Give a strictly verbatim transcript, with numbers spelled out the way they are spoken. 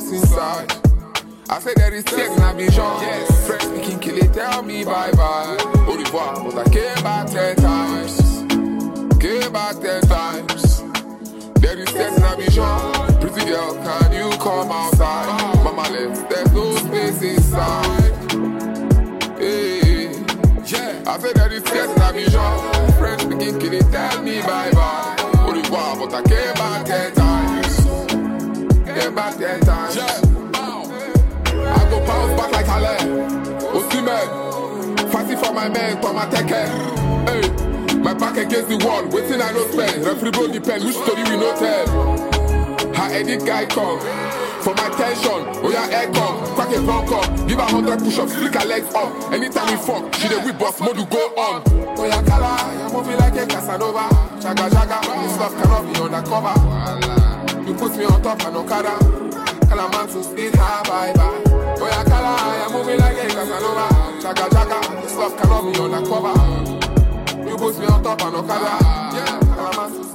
space inside. I say there is tears in a vision. Yes. Friends speaking, kill it, tell me bye bye. Au revoir, but I came back ten times. Came back ten times. There is tears in a vision. Pretty girl, can you come outside? Mama left, there's no space inside. Hey, yeah. I say there is tears in a vision. Friends speaking, kill it, tell me bye bye. Au revoir, but I came back ten times. Came back ten times. Yeah. I go bounce back like Alain. Osimhen, fighting for my men, for my take care. Hey, my back against the wall, waiting I no spend. Referee blow the pen, which story we no tell? How edit guy come? For my tension, oh yeah, air come, crack a punk up, give her hundred push-ups, flick her legs up. Anytime we fuck, she the whip boss, mode to go on. Oh yeah, Kala, you're moving like a Casanova. Shaga shaga, this stuff cannot be undercover. You put me on top and Okada. Kala man to speed high, bye bye. Oh yeah, Kala, you're moving like a Casanova. Shaga shaga, this stuff cannot be undercover. You put me on top and Okada. Yeah, Kala man to